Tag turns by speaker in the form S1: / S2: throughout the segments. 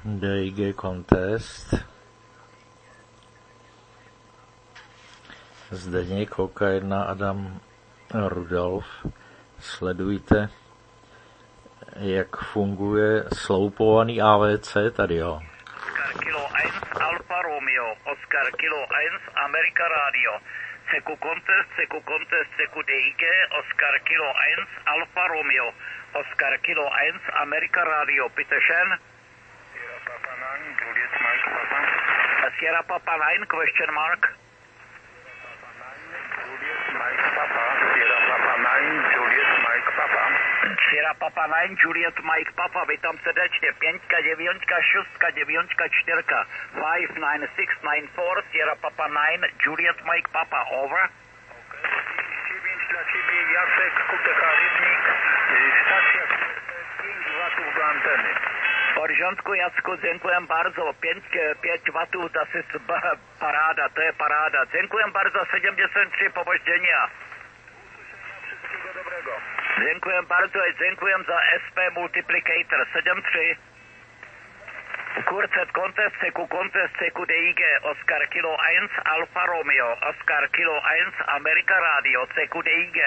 S1: DIG Contest. Zdeněk, Holka 1, Adam, Rudolf. Sledujte, jak funguje sloupovaný AVC tady, jo.
S2: Oscar Kilo 1 Alfa Romeo, Oscar Kilo 1 Amerika Radio, CQ Contest, CQ DIG, Oscar Kilo 1 Alfa Romeo, Oscar Kilo 1 Amerika Radio, bitte schön. Sierra Papa 9, question mark. Sierra Papa 9, Juliet Mike Papa, vítám srdečně, 5, 9, 6, 9, 4, 5, 9, 6, 9, 4, Sierra Papa 9, Juliet Mike Papa, over. V pořádku, Jacku, děkujem bardzo, 5 vatů, to je paráda, to je paráda. Děkujem bardzo, 73 pobožděnia. Dziękujem bardzo i dziękuję za SP Multiplicator 73. Kurset Contest, CQ DIG, Oscar Kilo 1 Alfa Romeo, Oscar Kilo 1 Amerika Radio, CQ DIG.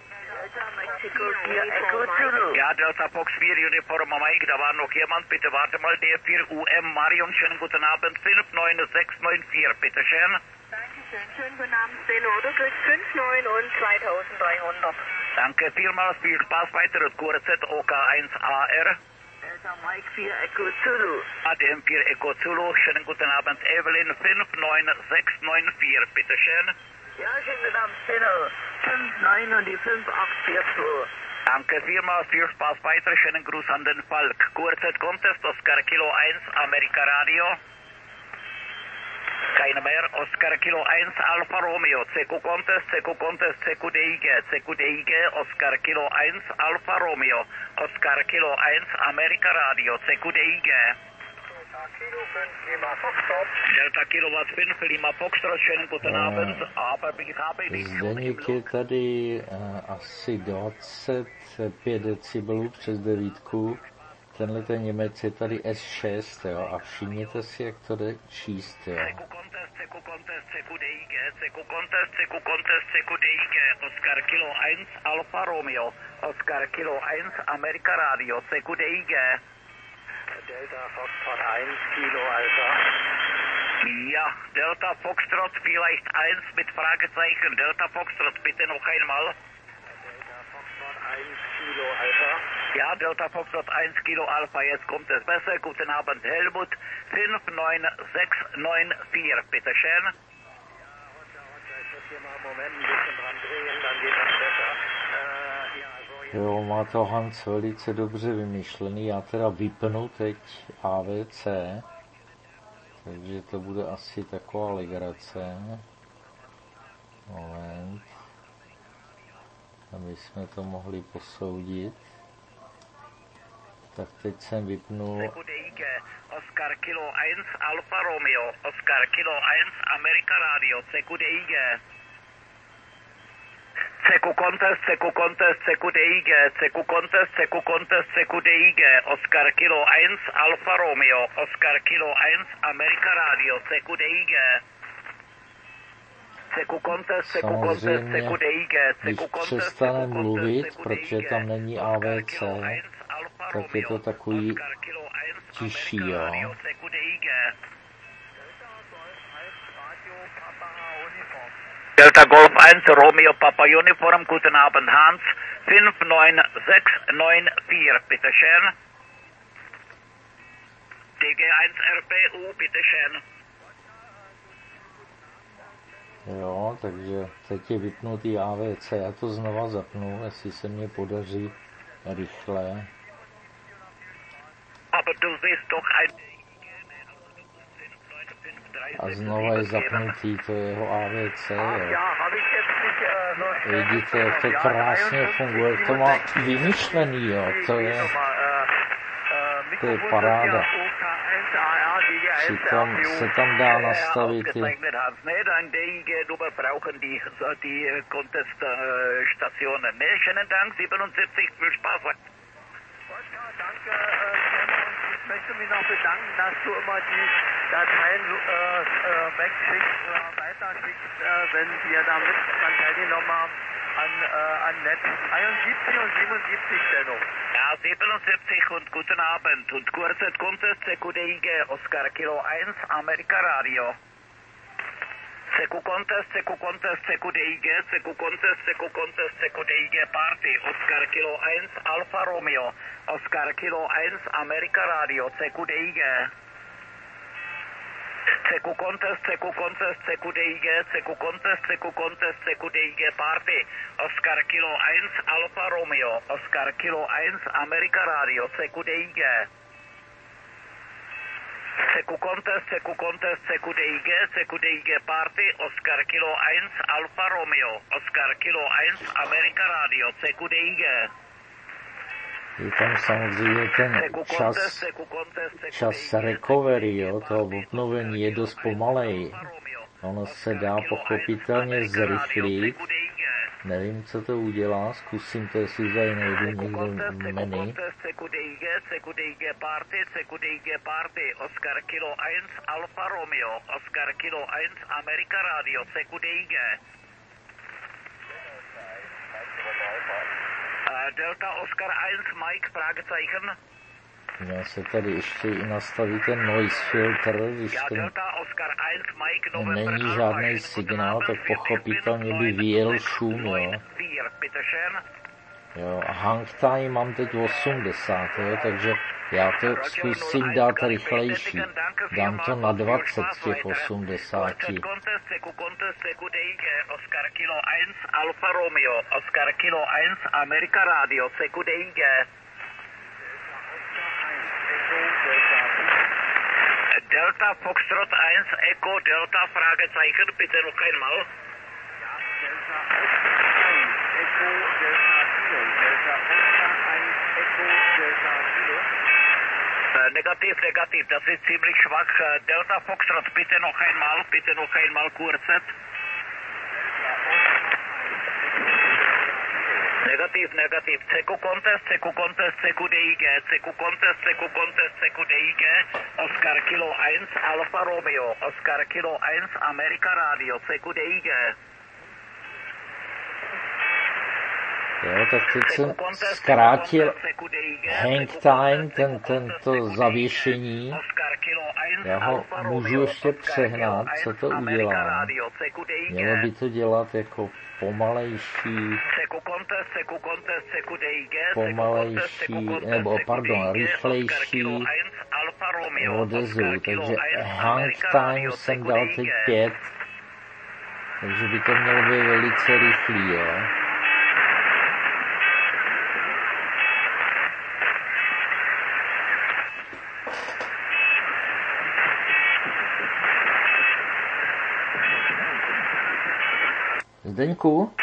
S2: Ja, Delta Fox 4 Uniform Mike, da war noch jemand, bitte warte mal, D4 UM Marion, schönen guten Abend, 59694, bitte schön.
S3: Dankeschön, schönen guten Abend, Steno, du kriegst 59 und 2300.
S2: Danke vielmals, viel Spaß weiter, Kurset OK1AR.
S3: Delta Mike 4 Echo Zulu.
S2: ADM 4 Echo Zulu, schönen guten Abend, Evelyn 59694, bitte schön.
S3: Ja, schönen guten Abend, Steno, 59 und die 5842.
S2: Danke vielmals, viel Spaß weiter, schönen Gruß an den Falk. Kurset Contest, Oscar Kilo 1, Amerika Radio. Keine mehr, Oscar Kilo 1 Alfa Romeo, CQ Contest, CQ DIG, Oscar Kilo 1 Alfa Romeo, Oscar Kilo 1 Amerika Radio, CQ DIG. Delta Kilowatt 5 Lima Foxtrot, schönen guten Abend, aber ich habe nicht...
S1: Zdeněk je tady asi 25 decibelů přes 9. Tenhle ten Němec je tady S6, jo, a všimněte si, jak to jde číst, jo.
S2: CQ DIG, Oscar Kilo 1 Alfa Romeo, Oscar Kilo 1 Amerika Radio, CQ DIG.
S4: Delta Foxtrot 1 Kilo Alpha.
S2: Ja, Delta Foxtrot vielleicht 1 mit Fragezeichen. Delta Foxtrot, bitte noch einmal.
S4: Delta Foxtrot 1 Kilo Alpha.
S2: Ja, Delta Foxtrot 1 Kilo Alpha, jetzt kommt es besser. Guten Abend, Helmut 59694, bitte schön.
S4: Ja, ich muss hier mal einen Moment ein bisschen dran drehen, dann geht das besser.
S1: Jo, má to Hans velice dobře vymyšlený. Já teda vypnu teď AVC, takže to bude asi taková legrace. Moment. Aby jsme to mohli posoudit. Tak teď jsem vypnul.
S2: Oscar Kilo 1 Alfa Romeo, Oscar Kilo 1 Amerika Radio, CQ DIG. CQ Contest, CQ DIG, CQ DIG, Oscar Kilo 1 Alfa Romeo, Oscar Kilo 1 Amerika Radio, CQ DIG. CQ Contest, CQ DIG,
S1: když přestane mluvit, protože tam není AVC, tak je to takový tišší, jo.
S2: Delta Golf 1 Romeo Papa Uniform, guten Abend Hans, 59694, bitte schön. DG1 RPU, bitte schön.
S1: Jo, takže teď je vypnutý AVC, já to znova zapnu, jestli se mě podaří rychle.
S2: Aber du siehst doch ein...
S1: A znova je zapnutý to jeho AVC, jo. Vidíte, jak to krásně funguje, jak to má vymyšlený, jo, to je paráda. Přitom se tam dá nastavit i...
S4: möchte mich noch bedanken, dass du immer die Dateien wegschickst oder weiterschickst, wenn wir damit dran teilgenommen haben an Netz 71 und 77 Stellung.
S2: Ja, 77 und guten Abend. Und Kurzet Contest CQDIG Oscar Kilo 1 Amerika Radio. CQ Contest CQDIG CQDIG Party Oscar Kilo 1 Alfa Romeo Oscar Kilo 1 Amerika Radio CQDIG. CQ Contest CQDIG Party Oscar Kilo 1 Alfa Romeo Oscar Kilo 1 Amerika Radio CQDIG. CQ Contest CQDIG Party Oscar Kilo 1 Alfa Romeo Oscar Kilo 1 Amerika Radio CQDIG.
S1: Je tam samozřejmě ten čas recovery, jo, toho obnovení je dost pomalej. Ono se dá pochopitelně zrychlit. Nevím, co to udělá, zkusím to, jestli tady najdu někde menu.
S2: CQDIG Party Oscar Kilo 1 Alfa Romeo Oscar Kilo 1 Amerika Radio CQDIG. Delta Oscar 1 Mike Fragezeichen.
S1: Měl se tady ještě i nastavit ten noise filter, když ten není žádný signál, tak pochopitelně by vyjel šum, jo. Jo, a hang time mám teď 80, jo, takže já to zkusím dát rychlejší. Dám to na 20 z těch 80.
S2: Oscar Kilo 1 Alfa Romeo Oscar Kilo 1 Amerika Radio CQDIG. Delta Foxtrot 1 Echo Delta Fragezeichen, bitte noch einmal.
S4: Ja, Delta Oscar 1 Echo Delta Kilo. Delta Oscar 1 Echo Delta Kilo.
S2: Negativ, das ist ziemlich schwach. Delta Foxtrot, bitte noch einmal Kurzet. Negativ. CQ Contest CQDIG. Oscar Kilo 1 Alfa Romeo. Oscar Kilo 1 Amerika Radio. CQDIG.
S1: Jo, tak teď jsem zkrátil hang time, tento zavěšení. Já ho můžu ještě přehnat, co to udělá. Mělo by to dělat jako pomalejší, rychlejší odezvu. Takže hang time jsem dal teď 5, takže by to mělo být velice rychlý, jo. Zdeňku?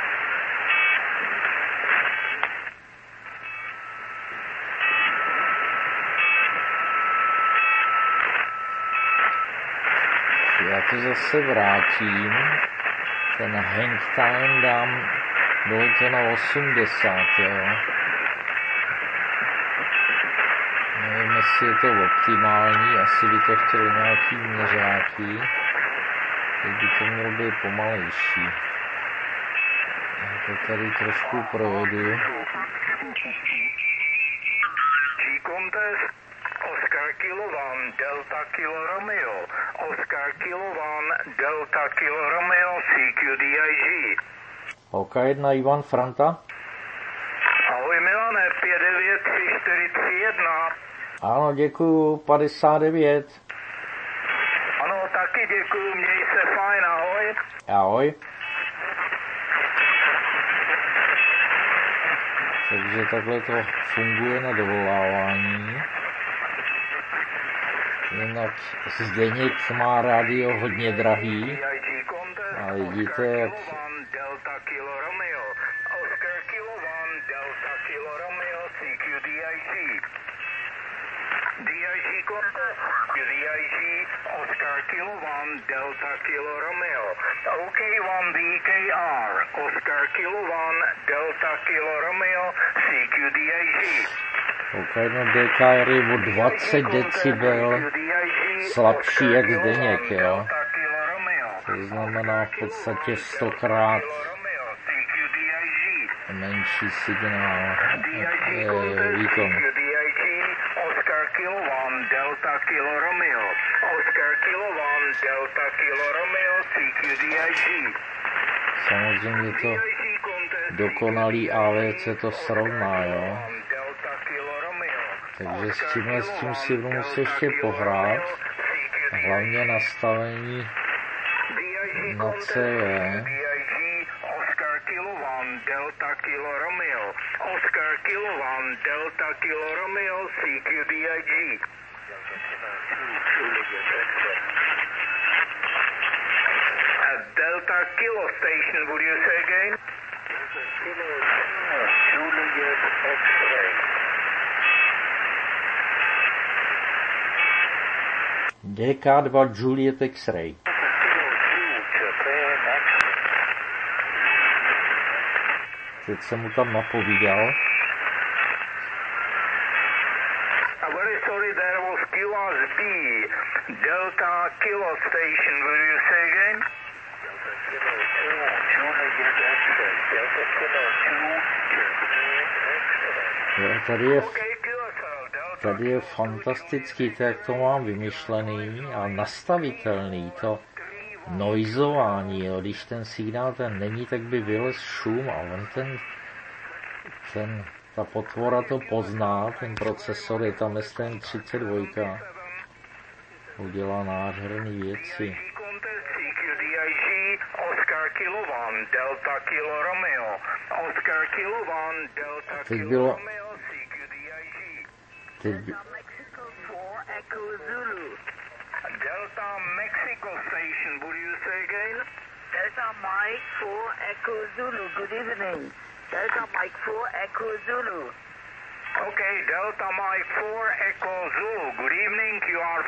S1: Já to zase vrátím. Ten hang time dám, bylo to na 80, jo. Nevím, jestli je to optimální, asi by to chtělo nějaký měřáky. Teď by to mělo být pomalejší. Já to tady trošku provedu.
S2: G-Contest, Oscar Kilo 1, Delta Kilo Romeo, Oscar Kilo 1, Delta Kilo Romeo, CQDIG.
S1: OK1 Ivan Franta.
S2: Ahoj Milane, 59341.
S1: Ano, děkuju, 59.
S2: Ano, taky děkuju, měj se fajn, ahoj.
S1: Ahoj. Takže takhle to funguje na dovolávání. Jinak Zdeněk má rádio hodně drahý. A vidíte, jak...
S2: Delta Kilo Romeo, Oscar Kilo 1, Delta Kilo Romeo, CQDIG. DIG Contest, DIG, Oscar Kilo 1, Delta Kilo Romeo, OK1 BKR, Oscar Kilo 1, Delta Kilo Romeo, CQDIG.
S1: Koukajno DKR je o 20 decibel slabší jak Zdeněk, jo. To znamená v podstatě 100krát menší signál výkon.
S2: Oscar Kilo 1 Delta Kilo Romeo. Oscar Kilo 1 Delta Kilo Romeo CQDIG.
S1: Samozřejmě to dokonalý AVC to srovná, jo. Takže s tím si budu muset ještě pohrát. Hlavně nastavení na CV.
S2: Oscar Kilo 1 Delta Kilo Romeo. Oscar Kilo 1 Delta Kilo Romeo CQDIG. Delta Kilo Station, would you say again? Juliet X-ray.
S1: DK2 Juliet X-ray. Teď jsem mu tam napovídal.
S2: Very sorry, there was QRB. Delta Kilo Station, will you say again? Delta Kilo 2, Juliet X-ray. Delta Kilo 2,
S1: Tady je fantastický, to, jak to mám vymyšlený a nastavitelný, to noizování, jo. Když ten signál ten není, tak by vylez šum a on ta potvora to pozná, ten procesor, je tam STM32, udělá nádherný věci. Teď bylo
S2: Delta Mexico Station, would you say again? Delta Mike 4 Echo Zulu, good evening. Delta Mike 4 Echo Zulu. Okay, Delta Mike 4 Echo Zulu, good evening, QR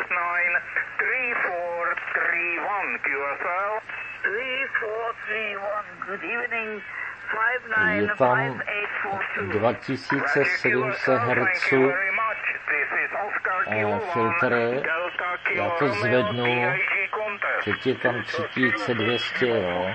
S2: 593431, QSL. 3431, good evening.
S1: Je tam 2700 Hz filtr, já to zvednu, teď je tam 3200, jo.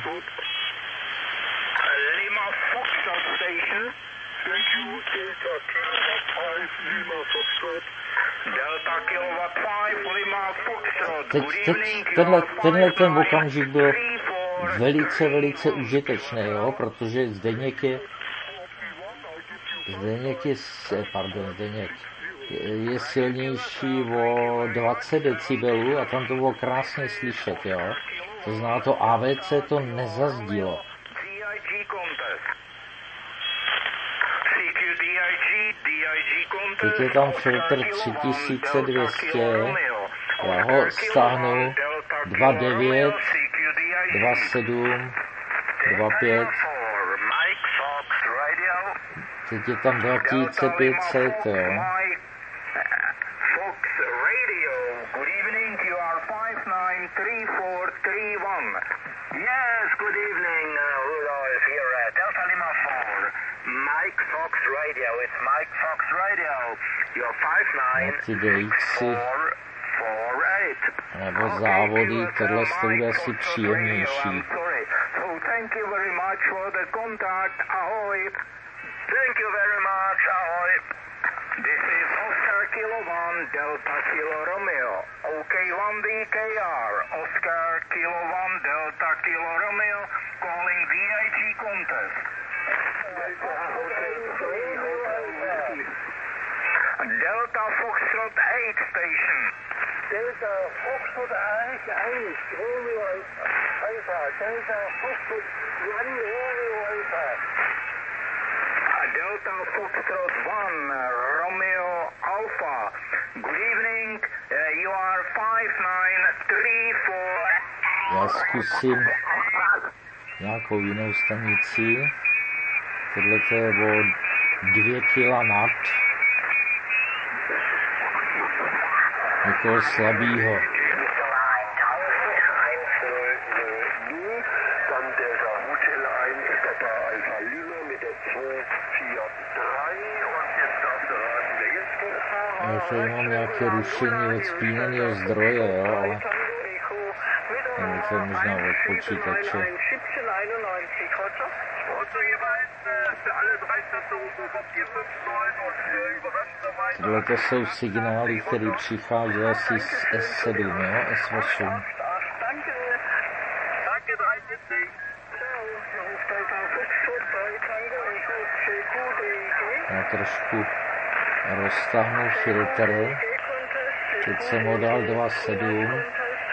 S1: Teď ten okamžik byl velice užitečný, jo, protože Zdeněk je silnější o 20 decibelů a tam to bylo krásně slyšet, jo. To znamená, to AVC to nezazdilo. Teď je tam filtr 3200, já ho stáhnu 2.9, 2.7, 2.5, teď je tam 2500, jo. Yes, good evening, Rudolph here at Delta Lima 4. Mike Fox Radio, it's Mike Fox Radio. You're 59448. Nebo závody, tohle bude asi příjemnější. So thank you very much for the contact. Ahoy. Thank you very much. Ahoy. This is Oscar Kilo 1 Delta Kilo Romeo. OK1 DKR. Oscar Kilo 1 Delta Kilo Romeo calling VIG contest. Delta Foxtrot 8 station. Delta Foxtrot 8, Romeo Alpha. Delta Foxtrot 1, Romeo Alpha. Delta Foxtrot 1, Romeo Alpha. Good evening, you are 5934. Já zkusím nějakou jinou stanici. Tohle je o 2 kila nad. Někoho slabýho. tady mám nějaké rušení od spíneného zdroje, jo, ale nebo to je možná od počítače. Tohle to jsou signály, které přichází asi z S7, jo, S8. Já trošku roztáhnu filtr. Teď jsem ho dal 2.7.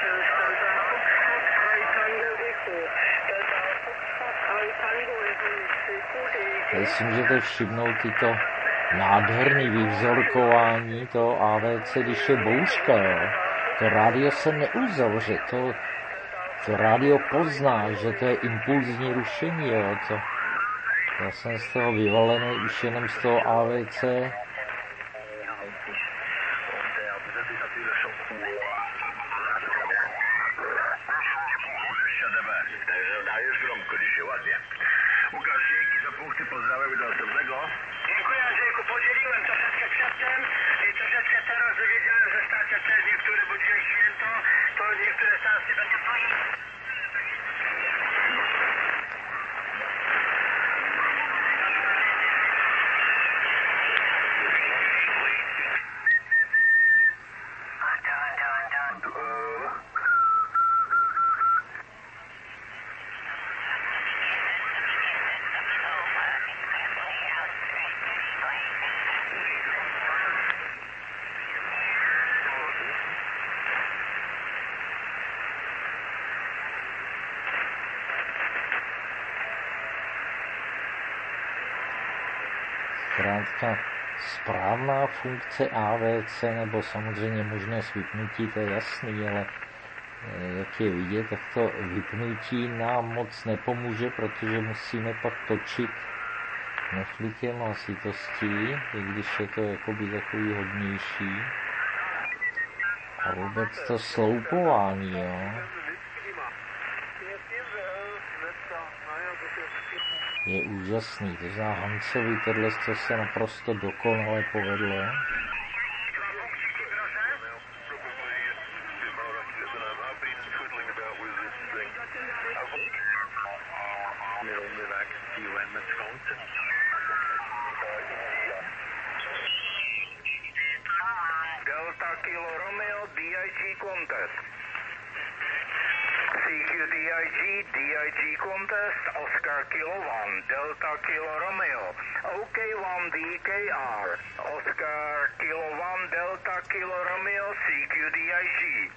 S1: Tady si můžete všimnout tyto nádherný vyvzorkování toho AVC, když je bouřka, jo. To rádio se neuzavře, to rádio pozná, že to je impulzní rušení, jo. Já jsem z toho vyvalený už jenom z toho AVC. Zkrátka správná funkce AVC, nebo samozřejmě možnost vypnutí, to je jasný, ale jak je vidět, tak to vypnutí nám moc nepomůže, protože musíme pak točit neflikem hlasitostí, i když je to jakoby takový hodnější. A vůbec to sloupování, jo. Je úžasný, to znamená Hansovi tohle se naprosto dokonale povedlo.
S2: Delta Kilo Romeo DIG contest. CQDIG, DIG contest, Oscar Kilo 1, Delta Kilo Romeo, OK1 DKR, Oscar Kilo 1, Delta Kilo Romeo, CQDIG.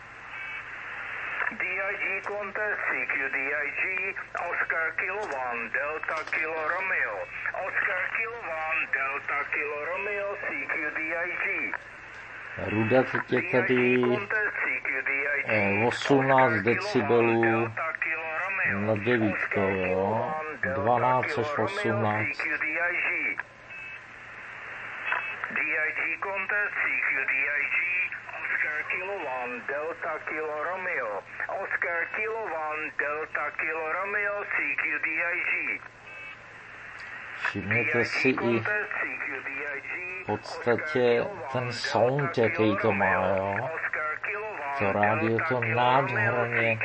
S2: DIG contest, CQDIG, Oscar Kilo 1, Delta Kilo Romeo, Oscar Kilo 1, Delta Kilo Romeo, CQDIG.
S1: Ruda teď je tady 18 decibelů nad devítkou, jo. 12 až 18.
S2: DIG contest, CQDIG, Oscar Kilo 1, Delta Kilo Romeo, Oscar Kilo 1, Delta Kilo Romeo, CQDIG.
S1: Všimněte si i v podstatě ten sound, jaký to má, jo. To rádio to nádherně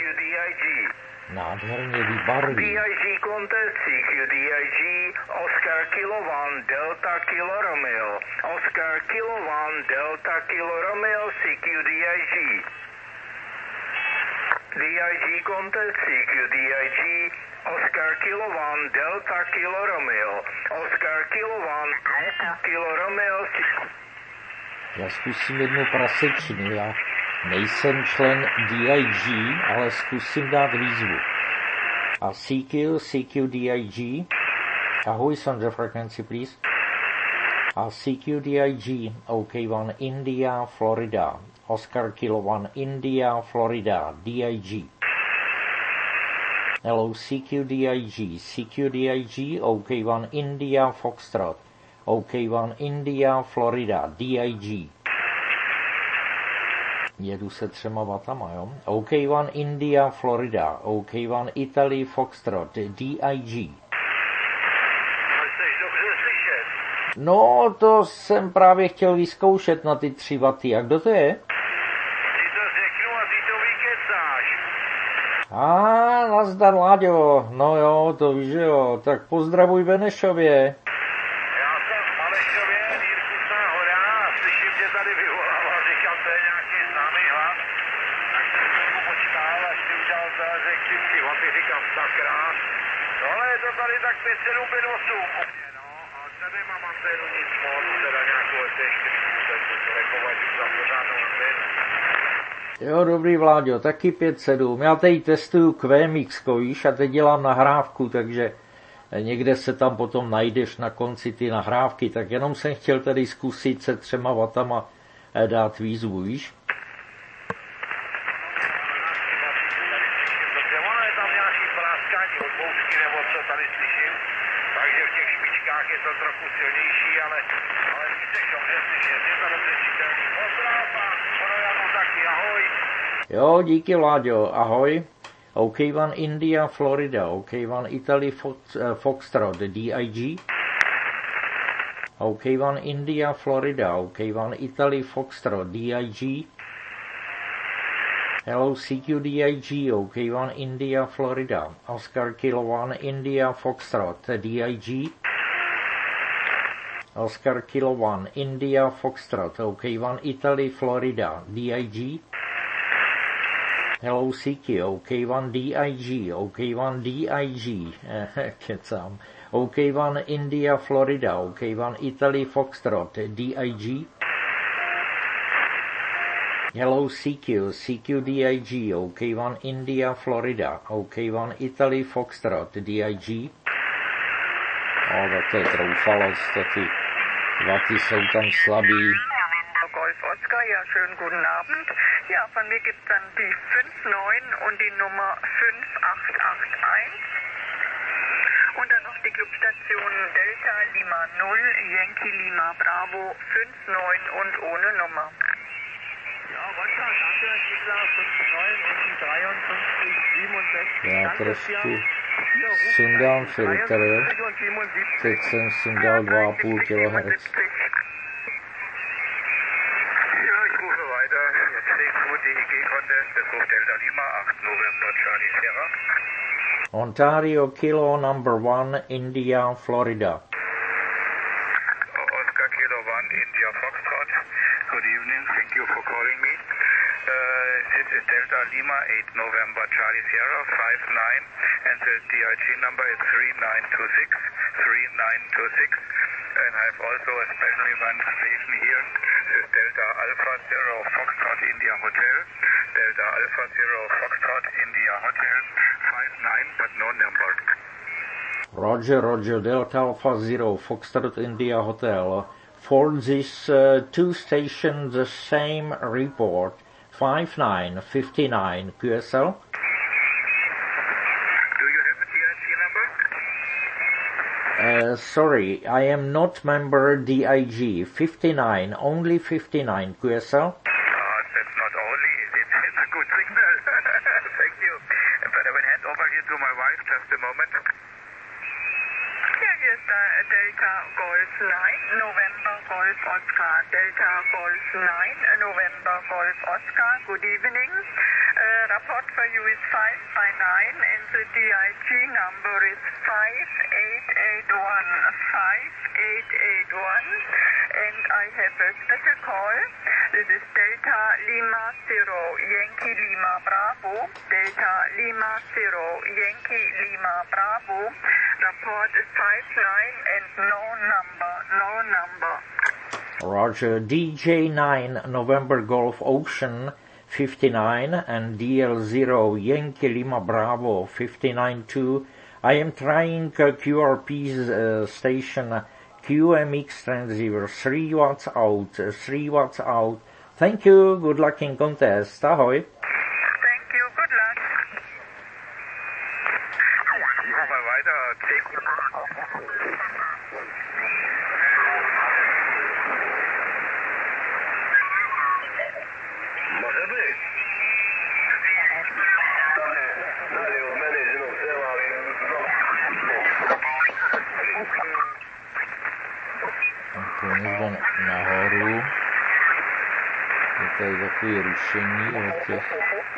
S1: vybarví.
S2: DIG contest, CQDIG, Oscar Kilo 1, Delta Kilo Romeo, Oscar Kilo 1, Delta Kilo Romeo, CQDIG. DIG contest, CQDIG, Oscar Kilo 1, Delta Kilo Romeo, Oscar Kilo 1, Delta Kilo Romeo.
S1: Já zkusím jednu prasečinu, já nejsem člen DIG, ale zkusím dát výzvu. A CQDIG, ahoj Sandra Frequency, please. A CQDIG, OK1 India, Florida, Oscar Kilo 1 India, Florida, DIG. Hello CQDIG, CQDIG, OK1 India, Foxtrot, OK1 India, Florida, DIG. Jedu se 3 vatama, jo? OK1 India, Florida, OK1 Italy, Foxtrot, DIG. No, to jsem právě chtěl vyzkoušet na ty 3 waty. A kdo to je?
S2: Ty to řeknu a ty to vykecáš.
S1: Nazdar, Láďo. No jo, to víš, že jo. Tak pozdravuj Benešově.
S2: Já jsem v Malešově, Jirkusná hora, a slyším, že tady vyvolával, říkal, to je nějaký známý hlas. Tak jsem trochu počkal, až ty udělal to a řekl ty 3 waty, říkám, sakra. No ale je to tady tak 5, 7, 5, 8. No, a tady mám anténu nic moc, teda nějakou ST4, to nepovažuji za pořádnou anténu.
S1: Jo, dobrý, Vláďo, taky 5-7. Já tady testuju QMX, víš, a teď dělám nahrávku, takže někde se tam potom najdeš na konci ty nahrávky, tak jenom jsem chtěl tady zkusit se 3 watama dát výzvu, víš?
S2: Dobře, ono je tam nějaký práskání od bouřky, nebo co tady slyším, takže v těch špičkách je to trochu silnější, ale víte, dobře slyšet, je to dobře čitelný. Pozdrav a ono já mu taky, ahoj.
S1: Jo, díky, Vláďo, ahoj. OK1 India, Florida, OK1 Italy, Foxtrot, DIG. OK1 India, Florida, OK1 Italy, Foxtrot, DIG. Hello, CQDIG, OK1 India, Florida, Oscar Kilo 1 India, Foxtrot, DIG. Oscar Kilo 1 India, Foxtrot, OK1 Italy, Florida, DIG. Hello, CQ, OK1 DIG, OK1 DIG, kecám. OK1 India, Florida, OK1 Italy, Foxtrot, DIG. Hello, CQ, CQDIG, OK1 India, Florida, OK1 Italy, Foxtrot, DIG. Tak to je troufalost, ty waty jsou tam slabý.
S3: Golf Oscar, ja, schönen guten Abend. Ja, von mir gibt es dann die 59 und die Nummer 5881. Und dann noch die Clubstation Delta Lima 0, Yankee Lima Bravo 59 und ohne Nummer.
S4: Ja, Roger, danke, Hitler 59 und die 53, 67.
S1: Já trošku sundám filtr. Teď jsem sundal 2,5 kHz.
S2: Ja, ich rufe weiter. Jetzt Seefood DEG Contest, das ruft Delta Lima 8 November Charlie Sierra.
S1: Ontario Kilo number 1, India, Florida.
S2: Oscar Kilo 1 India Foxtrot. Good evening, thank you for calling me. This is Delta Lima 8 November Charlie Sierra 59 and the DIG number is 3926. And I have also a special event station here. This is Delta Alpha Zero Foxtrot India Hotel. Delta Alpha Zero Foxtrot India Hotel 59 but no number.
S1: Roger, Delta Alpha Zero, Foxtrot India Hotel. For this 2 stations, the same report, 5959 QSL.
S2: Do you have a DIG number?
S1: Sorry, I am not member DIG, 59, only 59 QSL.
S2: That's not only, it's a good signal. Thank you. But I will hand over here to my wife, just a moment.
S3: Ja, hier ist Delta Golf 9, November Golf Oscar. Delta Golf 9, November Golf Oscar. Good evening. Report for you is 559 and the DIG number is 5881. 5881. And I have a special call. This is Delta Lima Zero, Yankee Lima Bravo. Delta Lima Zero, Yankee Lima Bravo. Report is 59 and no number.
S1: Roger, DJ9 November Golf Ocean 59 and DL0 Yankee Lima Bravo 59-2. I am trying QRP station QMX transceiver 3 watts out, 3 watts out. Thank you, good luck in contest. Ahoj.
S3: Thank you, good luck.
S2: Ich mache mal weiter. Może być. Dalej od mnie się odsyła, ale...
S1: to nahoru. Je tady takový rušení od těch...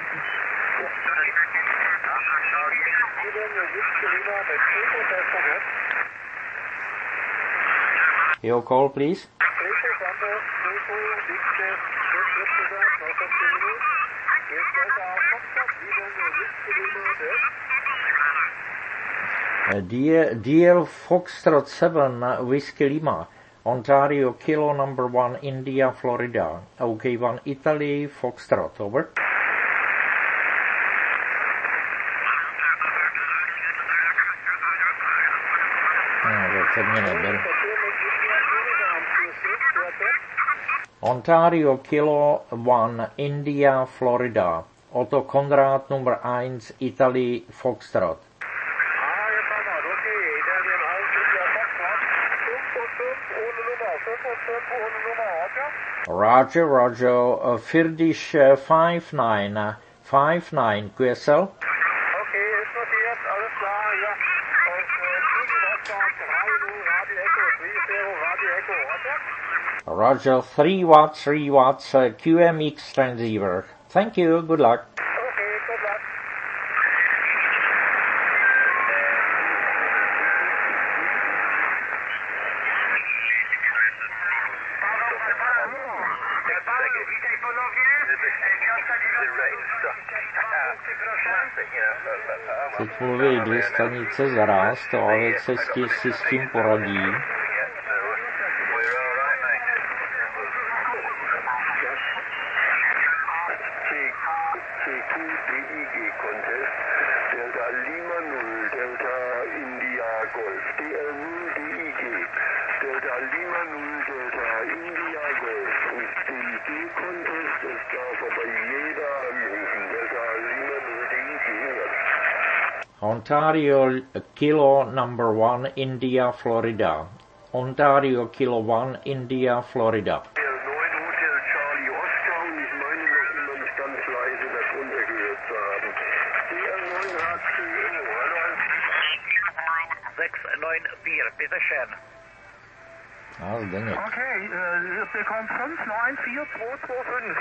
S1: Your call, please. Dear Foxtrot 7 Whiskey Lima, Ontario Kilo number 1 India Florida, OK1 Italy Foxtrot, over. To mě neber. Ontario Kilo 1 India Florida, Otto Konrad number 1 Italy Foxtrot. Roger, Roger, Firdish 5959 QSL.
S4: Okay, ist notiert, alles klar, ja.
S1: Roger, 3 watts, QMX transceiver. Thank you, good luck.
S4: Okay, good luck.
S1: Teď mluví 2 stanice zaraz, to ale si s tím poradí. Ontario Kilo number 1 India Florida. Ontario Kilo 1 India Florida.
S2: Bitte schön.
S1: Ah, Zdeněk.
S4: Okay, ihr bekommt 594225.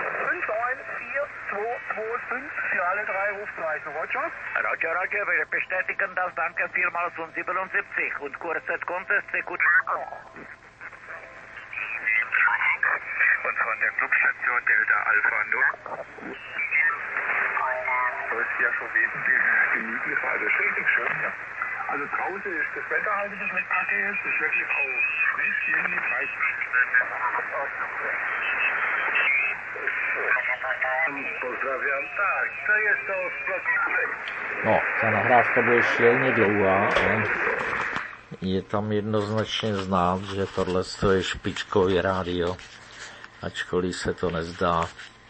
S4: 594225 für alle 3 Rufzeichen. Roger?
S2: Roger, Roger, wir bestätigen das. Danke vielmals um 77 und kurzes Contest, gut.
S4: Und von der Clubstation Delta Alpha 0. Das ist ja schon wesentlich gemütlich, also schön, ja. Also draußen ist das Wetter halt nicht mit Kacke, es ist wirklich auch Juni 30. Pozdrawiam, tak, to jest to
S1: No, ta nahrávka bude šíleně dlouhá, ale je tam jednoznačně znát, že tohle je špičkový rádio, ačkoliv se to nezdá.